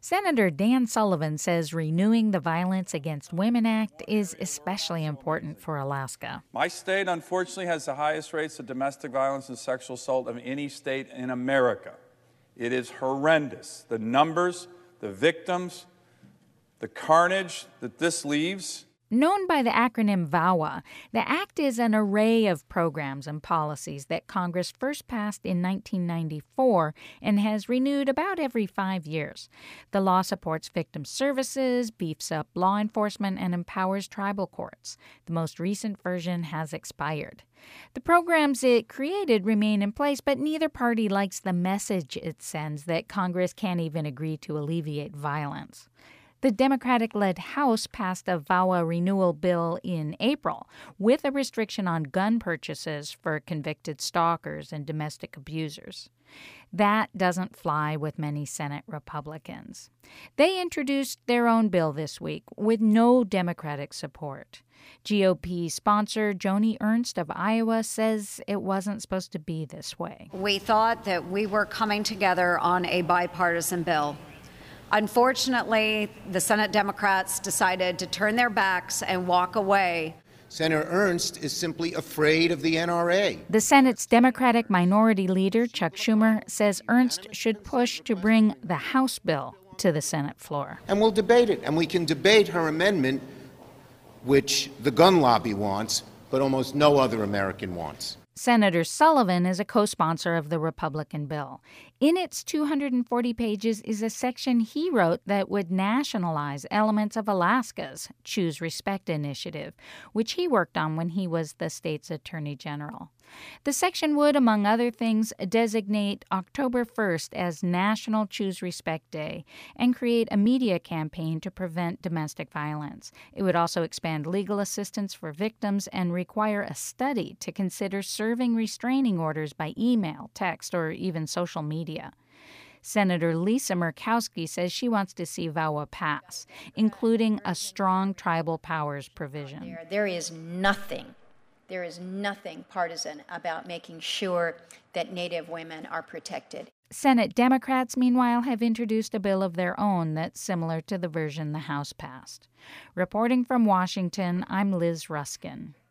Senator Dan Sullivan says renewing the Violence Against Women Act is especially important for Alaska. My state, unfortunately, has the highest rates of domestic violence and sexual assault of any state in America. It is horrendous. The numbers, the victims, the carnage that this leaves. Known by the acronym VAWA, the act is an array of programs and policies that Congress first passed in 1994 and has renewed about every 5 years. The law supports victim services, beefs up law enforcement, and empowers tribal courts. The most recent version has expired. The programs it created remain in place, but neither party likes the message it sends that Congress can't even agree to alleviate violence. The Democratic-led House passed a VAWA renewal bill in April with a restriction on gun purchases for convicted stalkers and domestic abusers. That doesn't fly with many Senate Republicans. They introduced their own bill this week with no Democratic support. GOP sponsor Joni Ernst of Iowa says it wasn't supposed to be this way. We thought that we were coming together on a bipartisan bill. Unfortunately, the Senate Democrats decided to turn their backs and walk away. Senator Ernst is simply afraid of the NRA. The Senate's Democratic Minority Leader, Chuck Schumer, says Ernst should push to bring the House bill to the Senate floor. And we'll debate it, and we can debate her amendment, which the gun lobby wants, but almost no other American wants. Senator Sullivan is a co-sponsor of the Republican bill. In its 240 pages is a section he wrote that would nationalize elements of Alaska's Choose Respect initiative, which he worked on when he was the state's attorney general. The section would, among other things, designate October 1st as National Choose Respect Day and create a media campaign to prevent domestic violence. It would also expand legal assistance for victims and require a study to consider serving restraining orders by email, text, or even social media. Senator Lisa Murkowski says she wants to see VAWA pass, including a strong tribal powers provision. There is nothing partisan about making sure that Native women are protected. Senate Democrats, meanwhile, have introduced a bill of their own that's similar to the version the House passed. Reporting from Washington, I'm Liz Ruskin.